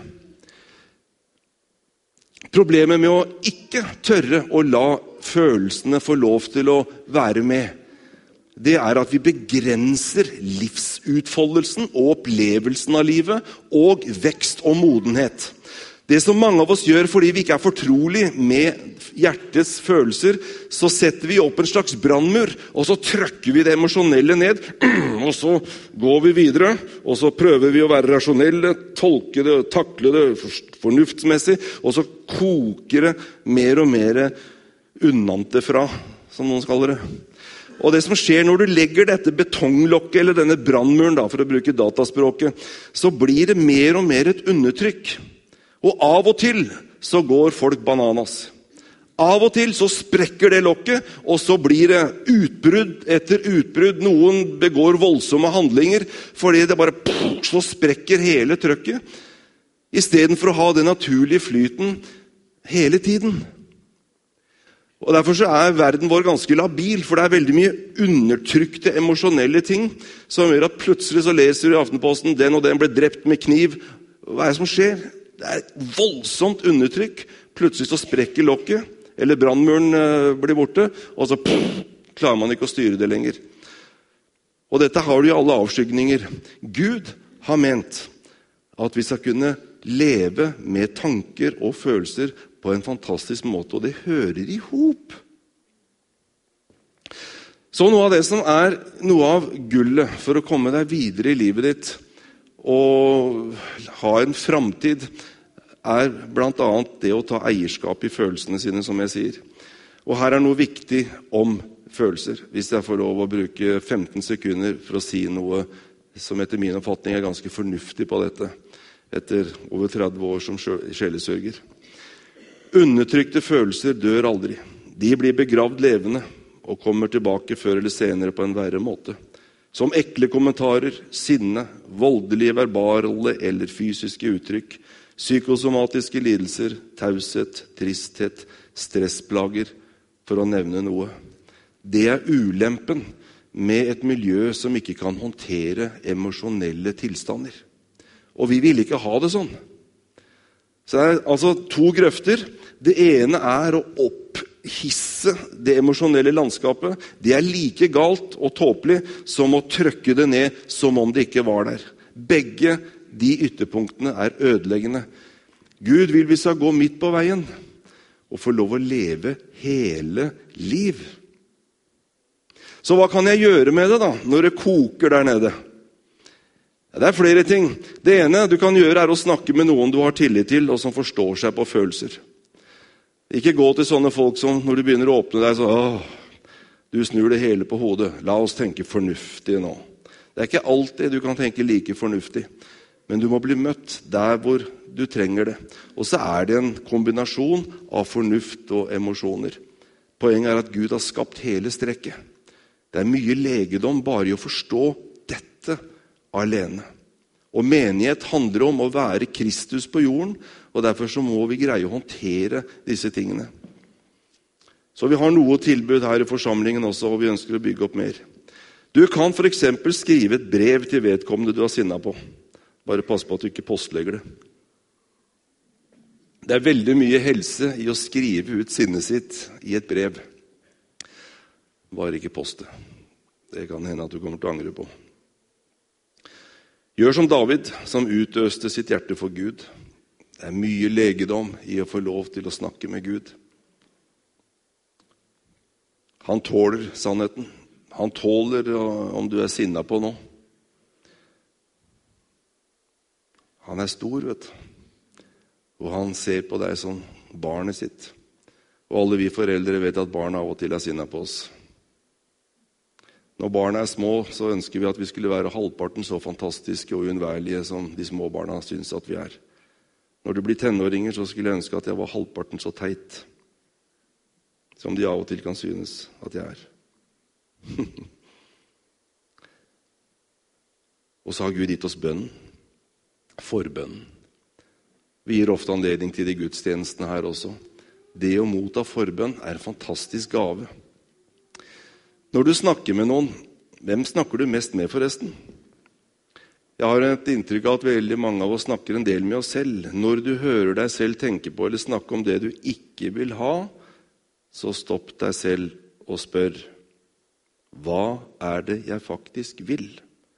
Problemet med å ikke tørre å la følelsene få lov til å være med, det at vi begrenser livsutfoldelsen og opplevelsen av livet og vekst og modenhet. Det som mange av oss gjør fordi vi ikke fortrolig med hjertets følelser, så setter vi opp en slags brannmur, og så trykker vi det emosjonelle ned, og så går vi videre, og så prøver vi å være rasjonelle, tolke det, takle det fornuftsmessig, og så koker det mer og mer unnante fra, som noen kaller det. Og det som skjer når du legger dette betonglokket, eller denne brannmuren, for å bruke dataspråket, så blir det mer og mer et undertrykk. Og av og til så går folk bananas. Av og til så sprekker det lokket, og så blir det utbrudd etter utbrudd. Noen begår voldsomme handlinger, fordi det bare så sprekker hele trøkket, i stedet for å ha den naturlige flyten hele tiden. Og derfor så verden vår ganske labil, for det veldig mye undertrykte emosjonelle ting, som gjør at plutselig så leser du i Aftenposten, den og den ble drept med kniv. Hva det som skjer? Det et voldsomt undertrykk. Plutselig så sprekker lokket, eller brannmuren blir borte, og så klarer man ikke å styre det lenger. Og dette har du i alle avskygninger. Gud har ment at vi skal kunne leve med tanker og følelser på en fantastisk måte, og det hører i hop. Så noe av det som noe av gullet for å komme deg videre i livet ditt og ha en framtid, blant annet det å ta eierskap i følelsene sine, som jeg sier. Og her noe viktig om følelser, hvis jeg får lov å bruke 15 sekunder for å si noe som etter min oppfatning ganske fornuftig på dette, etter over 30 år som sjelesørger. Undertrykte følelser dør aldri. De blir begravd levende og kommer tilbake før eller senere på en verre måte. Som ekle kommentarer, sinne, voldelige verbale eller fysiske uttrykk, psykosomatiske lidelser, taushet, tristhet, stressplager, for å nevne noe. Det ulempen med et miljø som ikke kan håndtere emosjonelle tilstander. Og vi vil ikke ha det sånn. Så det altså 2 grøfter. Det ene å opphisse det emosjonelle landskapet. Det like galt og tåpelig som å trykke det ned som om det ikke var der. Begge de ytterpunktene ødeleggende. Gud vil vi skal gå midt på veien og få lov å leve hele liv. Så hva kan jeg gjøre med det da, når det koker der nede? Det flere ting. Det ene du kan gjøre å snakke med noen du har tillit til, og som forstår seg på følelser. Ikke gå til sånne folk som når du begynner å åpne deg, så du snur det hele på hodet. La oss tenke fornuftig nå. Det ikke alltid du kan tenke like fornuftig, men du må bli møtt der hvor du trenger det. Og så det en kombinasjon av fornuft og emosjoner. Poenget at Gud har skapt hele strekket. Det mye legedom bare i å forstå dette alene. Og menighet handler om å være Kristus på jorden, og derfor så må vi greie å håndtere disse tingene. Så vi har noe tilbud her i forsamlingen også, og vi ønsker å bygge opp mer. Du kan for eksempel skrive et brev til vedkommende du har sinnet på. Bare pass på at du ikke postlegger det. Det veldig mye helse i å skrive ut sinnet sitt i et brev. Bare ikke poste. Det kan hende at du kommer til å angre på. Gjør som David, som utøste sitt hjerte for Gud. Det mye legedom i å få lov til å snakke med Gud. Han tåler sannheten. Han tåler om du sinnet på noe. Han stor, vet du. Og han ser på deg som barnet sitt. Og alle vi foreldre vet at barna av og til sinnet på oss. Når barna små, så ønsker vi at vi skulle være halvparten så fantastiske og unnværlige som de små barna synes at vi Når du blir tenåringer, så skulle jeg ønske at jeg var halvparten så teit som de av og til kan synes at jeg Og så har Gud gitt oss bønnen, forbønnen. Vi gir ofte anledning til de gudstjenestene her også. Det å motta forbønn en fantastisk gave. Når du snakker med noen, hvem snakker du mest med forresten? Jeg har et inntrykk av at veldig mange av oss snakker en del med oss selv. Når du hører deg selv tenke på eller snakke om det du ikke vil ha, så stopp deg selv og spør, hva det jeg faktisk vil?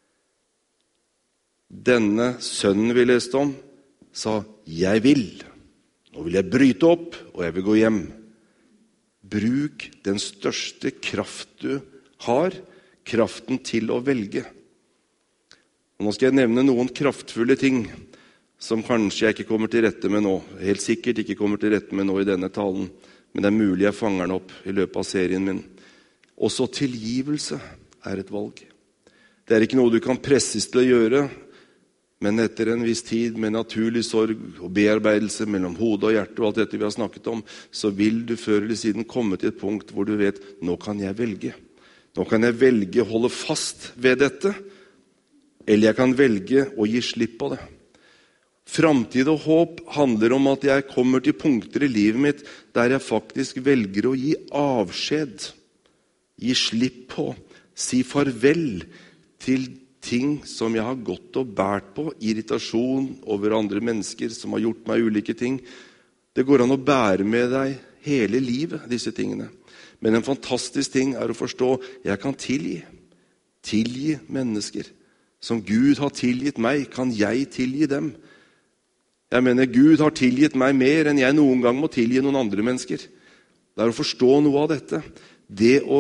Denne sønnen vi leste om, sa, jeg vil. Nå vil jeg bryte opp, og jeg vil gå hjem. Bruk den største kraft du har, kraften til å velge. Og nå skal jeg nevne noen kraftfulle ting som kanskje jeg ikke kommer til rette med nå. Helt sikkert ikke kommer til rette med nå i denne talen, men det mulig jeg fanger den opp i løpet av serien min. Også tilgivelse et valg. Det ikke noe du kan presses til å gjøre, men etter en viss tid med naturlig sorg og bearbeidelse mellom hode og hjerte og alt dette vi har snakket om, så vil du før eller siden komme til et punkt hvor du vet, nå kan jeg velge. Nå kan jeg velge å holde fast ved dette, eller jeg kan velge å gi slipp på det. Framtid og håp handler om at jeg kommer til punkter i livet mitt der jeg faktisk velger å gi avskjed, gi slipp på, si farvel til ting som jeg har gått og bært på, irritasjon over andre mennesker som har gjort meg ulike ting. Det går an å bære med deg hele livet, disse tingene. Men en fantastisk ting å forstå, jeg kan tilgi mennesker. Som Gud har tilgitt meg, kan jeg tilgi dem. Jeg mener, Gud har tilgitt meg mer enn jeg noen gang må tilgi noen andre mennesker. Det å forstå noe av dette. Det å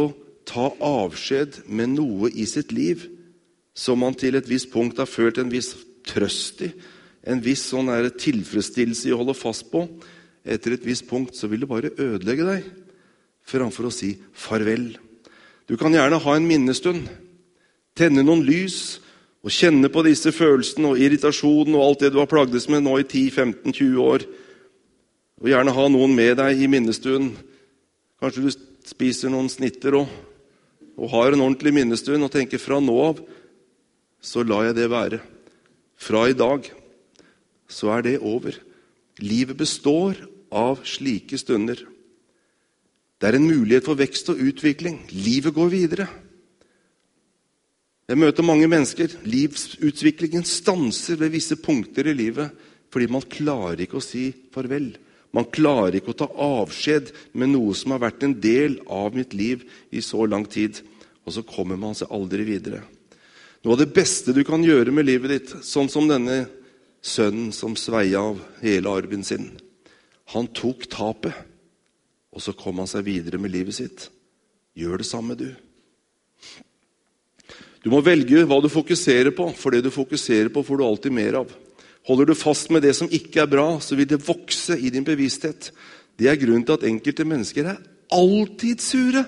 ta avskjed med noe i sitt liv som man til et visst punkt har følt en viss trøst i, en viss sånn tilfredsstillelse i å holde fast på, etter et visst punkt så vil det bare ødelegge deg, framfor å si farvel. Du kan gjerne ha en minnestund, tenne noen lys, og kjenne på disse følelsene og irritasjonen og alt det du har plagdes med nå i 10, 15, 20 år. Og gjerne ha noen med deg i minnestund. Kanskje du spiser noen snitter og har en ordentlig minnestund og tenker fra nå av, så lar jeg det være. Fra i dag, så er det over. Livet består av slike stunder. Det er en mulighet for vekst og utvikling. Livet går videre. Jeg møter mange mennesker. Livsutviklingen stanser ved visse punkter i livet, fordi man klarer ikke å si farvel. Man klarer ikke å ta avskjed med noe som har vært en del av mitt liv i så lang tid. Og så kommer man seg aldri videre. Noe av det beste du kan gjøre med livet ditt, sånn som denne sønnen som svei av hele arven sin. Han tok tapet, og så kom han seg videre med livet sitt. Gjør det samme, du. Du må velge hva du fokuserer på, for det du fokuserer på får du alltid mer av. Holder du fast med det som ikke er bra, så vil det vokse i din bevissthet. Det er grunnen til at enkelte mennesker er alltid sure.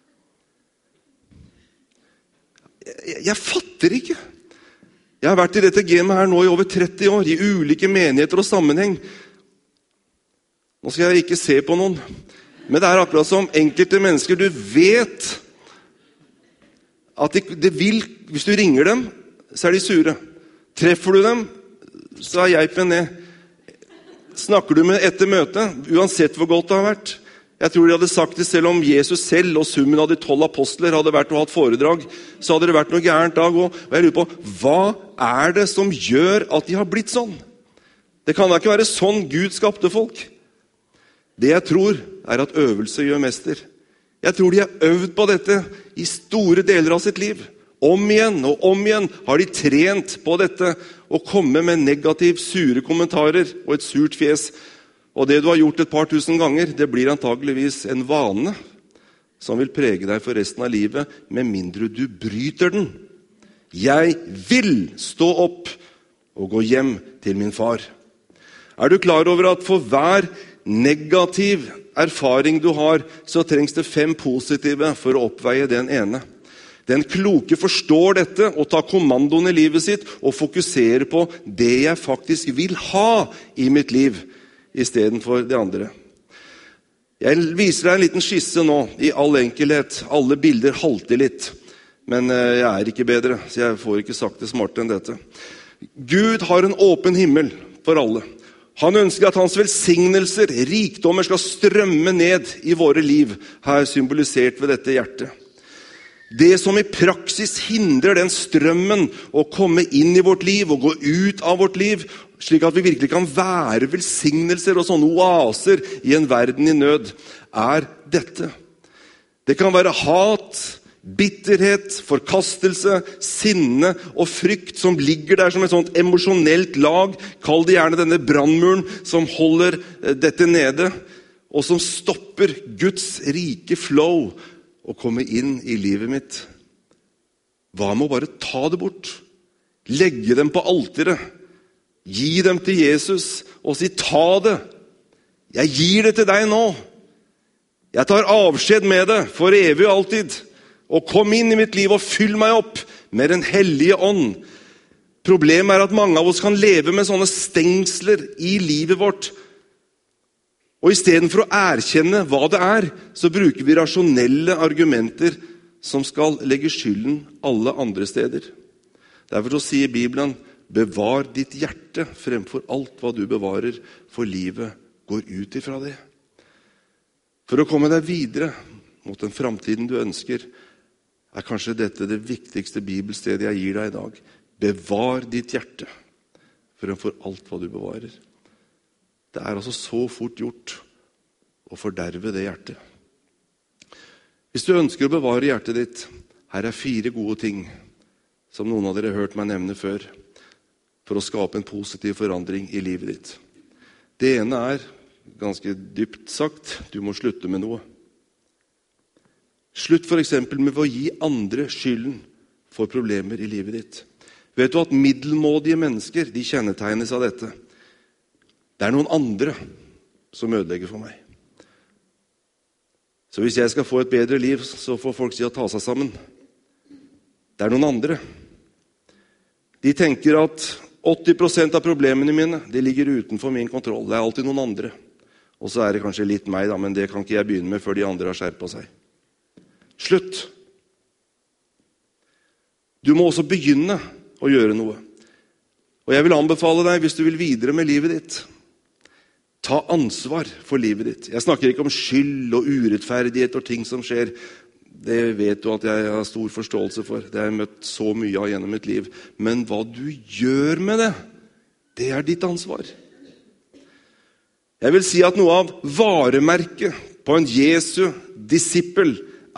Jeg fatter ikke. Jeg har vært i dette gamet her nå i over 30 år, i ulike menigheter og sammenheng. Nå skal jeg ikke se på noen, men det er akkurat som enkelte mennesker, du vet at det vil, hvis du ringer dem, så er de sure. Treffer du dem, så er geipen ned. Snakker du med etter møtet, uansett hvor godt det har vært. Jeg tror de hadde sagt det selv om Jesus selv og summen av de 12 apostler hadde vært og hatt foredrag, så hadde det vært noe gærent dag. Og jeg lurer på, hva er det som gjør at de har blitt sånn? Det kan da ikke være sånn Gud skapte folk. Det jeg tror er at øvelse gjør mester. Jeg tror de har øvd på dette i store deler av sitt liv. Om igjen og om igjen har de trent på dette og komme med negativ, sure kommentarer og et surt fjes. Og det du har gjort et par tusen ganger, det blir antageligvis en vane som vil prege deg for resten av livet, med mindre du bryter den. Jeg vil stå opp og gå hjem til min far. Er du klar over at for hver negativ erfaring du har, så trengs det 5 positive for å oppveie den ene. Den kloke forstår dette og tar kommandoen i livet sitt og fokuserer på det jeg faktisk vil ha i mitt liv, i stedet for det andre. Jeg viser deg en liten skisse nå, i all enkelhet. Alle bilder halter litt, men jeg er ikke bedre, så jeg får ikke sagt det smartere enn dette. Gud har en åpen himmel for alle. Han ønsker at hans velsignelser, rikdommer, skal strømme ned i våre liv, her symbolisert ved dette hjertet. Det som i praksis hindrer den strømmen å komme inn i vårt liv og gå ut av vårt liv, slik at vi virkelig kan være velsignelser og sånne oaser i en verden i nød, er dette. Det kan være hat, bitterhet, forkastelse, sinne og frykt som ligger der som et sånt emosjonelt lag. Kall det gjerne denne brannmuren som holder dette nede, og som stopper Guds rike flow å komme inn i livet mitt. Hva med å bare ta det bort? Legge dem på alteret. Gi dem til Jesus og si, ta det. Jeg gir det til deg nå. Jeg tar avskjed med det for evig og alltid. Og kom inn i mitt liv og fyll meg opp med den hellige ånd. Problemet er at mange av oss kan leve med sånne stengsler i livet vårt. Og i stedet for å erkjenne hva det er, så bruker vi rasjonelle argumenter som skal legge skylden alle andre steder. Derfor så sier Bibelen, bevar ditt hjerte fremfor alt hva du bevarer, for livet går ut ifra det. For å komme deg videre mot den framtiden du ønsker, er kanskje dette det viktigste bibelstedet jeg gir deg i dag. Bevar ditt hjerte fremfor alt hva du bevarer. Det er altså så fort gjort å forderve det hjertet. Hvis du ønsker å bevare hjertet ditt, her er 4 gode ting som noen av dere har hørt meg nevne før, for å skape en positiv forandring i livet ditt. Det ene er, ganske dypt sagt, du må slutte med noe. Slutt for eksempel med å gi andre skylden for problemer i livet ditt. Vet du at middelmådige mennesker, de kjennetegnes av dette? Det noen andre som ødelegger for meg. Så hvis jeg skal få et bedre liv, så får folk si å ta seg sammen. Det noen andre. De tenker at 80% av problemene mine, de ligger utenfor min kontroll. Det alltid noen andre. Og så det kanskje litt meg, da, men det kan ikke jeg begynne med før de andre har skjerpet seg. Slutt! Du må også begynne å gjøre noe. Og jeg vil anbefale deg, hvis du vil videre med livet ditt, ta ansvar for livet ditt. Jeg snakker ikke om skyld og urettferdighet og ting som skjer. Det vet du at jeg har stor forståelse for. Det har jeg møtt så mye av gjennom mitt liv. Men hva du gjør med det, det ditt ansvar. Jeg vil si at noe av varemerket på en Jesu disippel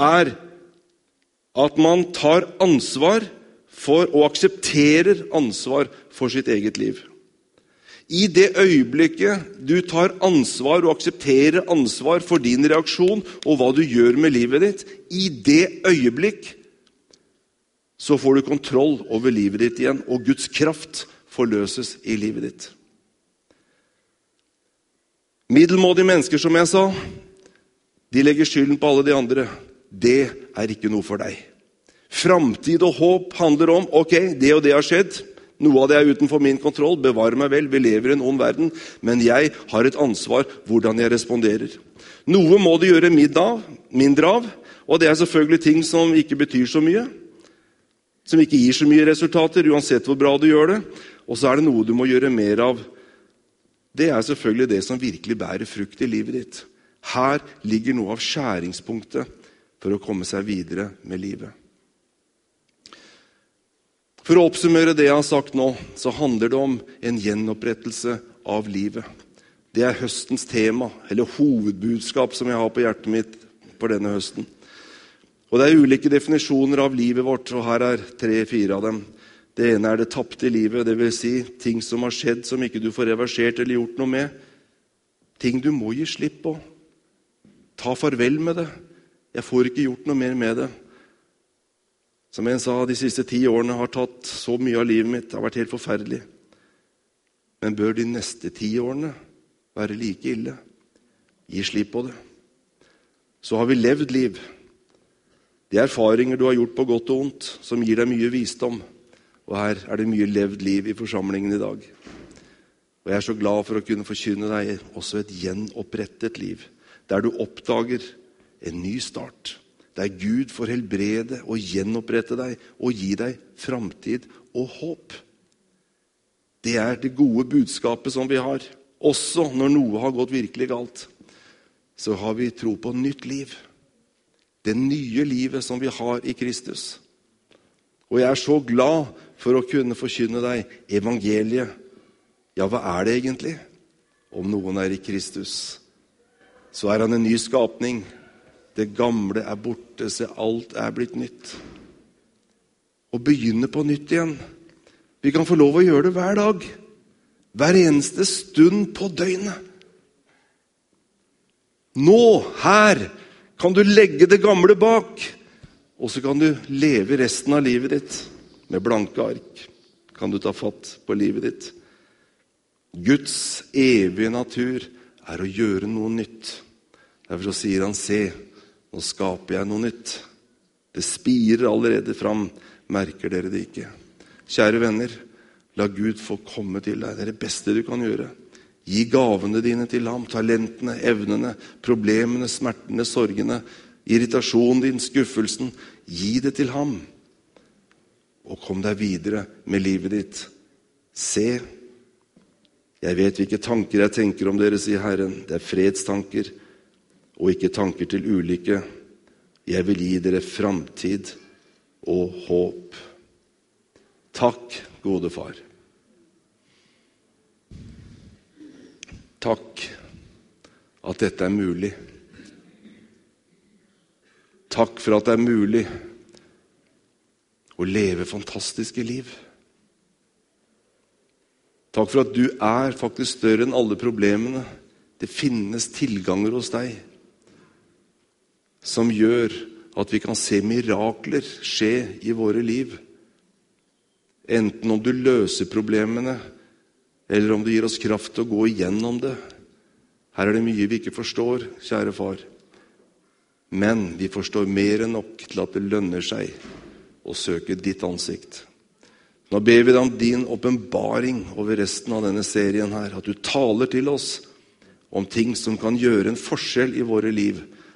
at man tar ansvar for og aksepterer ansvar for sitt eget liv. I det øyeblikket du tar ansvar og aksepterer ansvar for din reaksjon og hva du gjør med livet ditt, i det øyeblikk så får du kontroll over livet ditt igjen, og Guds kraft forløses i livet ditt. Middelmådige mennesker, som jeg sa, de legger skylden på alle de andre. Det ikke noe for deg. Framtid og håp handler om, ok, det og det har skjedd. Noe av det utenfor min kontroll. Bevare meg vel, vi lever i en ond verden. Men jeg har et ansvar hvordan jeg responderer. Noe må du gjøre mindre av, og det selvfølgelig ting som ikke betyr så mye. Som ikke gir så mye resultater, uansett hvor bra du gjør det. Og så det noe du må gjøre mer av. Det selvfølgelig det som virkelig bærer frukt i livet ditt. Her ligger noe av skjæringspunktet for å komme seg videre med livet. For å oppsummere det jeg har sagt nå, så handler det om en gjenopprettelse av livet. Det høstens tema, eller hovedbudskap som jeg har på hjertet mitt på denne høsten. Og det ulike definisjoner av livet vårt, og her 3-4 av dem. Det ene det tapte livet, det vil si ting som har skjedd som ikke du får reversert eller gjort noe med. Ting du må gi slipp på. Ta farvel med det. Jeg får ikke gjort noe mer med det. Som en sa, de siste 10 årene har tatt så mye av livet mitt. Det har vært helt forferdelig. Men bør de neste 10 årene være like ille? Gi slipp på det. Så har vi levd liv. De erfaringer du har gjort på godt og ondt, som gir deg mye visdom. Og her det mye levd liv i forsamlingen i dag. Og jeg så glad for å kunne forkynne deg også et gjenopprettet liv. Der du oppdager en ny start. Der Gud får helbrede og gjenopprette deg og gi deg framtid og håp. Det det gode budskapet som vi har. Også når noe har gått virkelig galt, så har vi tro på nytt liv. Det nye livet som vi har i Kristus. Og jeg så glad for å kunne forkynne deg evangeliet. Ja, hva det egentlig? Om noen i Kristus, så han en ny skapning. Det gamle borte, så alt blitt nytt. Og begynne på nytt igjen. Vi kan få lov å gjøre det hver dag. Hver eneste stund på døgnet. Nå, her, kan du legge det gamle bak. Og så kan du leve resten av livet ditt. Med blanke ark kan du ta fatt på livet ditt. Guds evige natur å gjøre noe nytt. Derfor så sier han, se, nå skaper jeg noe nytt. Det spirer allerede fram, merker dere det ikke. Kjære venner, la Gud få komme til deg. Det det beste du kan gjøre. Gi gavene dine til ham, talentene, evnene, problemene, smertene, sorgene, irritasjonen din, skuffelsen. Gi det til ham. Og kom deg videre med livet ditt. Se, jeg vet hvilke tanker jeg tenker om dere, sier Herren. Det fredstanker, og ikke tanker til ulykke. Jeg vil gi dere framtid og håp. Takk, gode far. Takk at dette mulig. Takk for at det mulig å leve fantastiske liv. Takk for at du faktisk større enn alle problemene. Det finnes tilganger hos deg som gjør at vi kan se mirakler skje i våre liv. Enten om du løser problemene, eller om du gir oss kraft til å gå igjennom det. Her er det mye vi ikke forstår, kjære far. Men vi forstår mer enn nok til at det lønner seg å søke ditt ansikt. Nå ber vi deg om din åpenbaring over resten av denne serien her, at du taler til oss om ting som kan gjøre en forskjell i våre liv,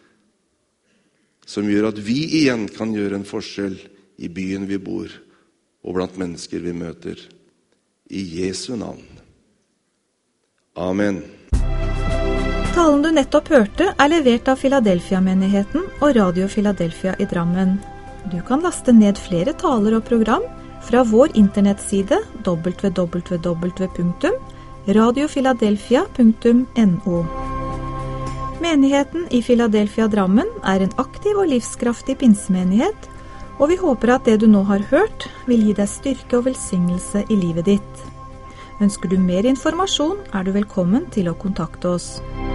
som gjør at vi igjen kan gjøre en forskjell i byen vi bor, og blant mennesker vi møter. I Jesu navn. Amen. Talen du nettopp hørte er levert av Philadelphia-menigheten og Radio Philadelphia i Drammen. Du kan laste ned flere taler og program fra vår internettside www.radiophiladelphia.no. Menigheten i Philadelphia Drammen er en aktiv og livskraftig pinsemenighet, og vi håper at det du nå har hørt vil gi deg styrke og velsignelse i livet ditt. Ønsker du mer informasjon, er du velkommen til å kontakte oss.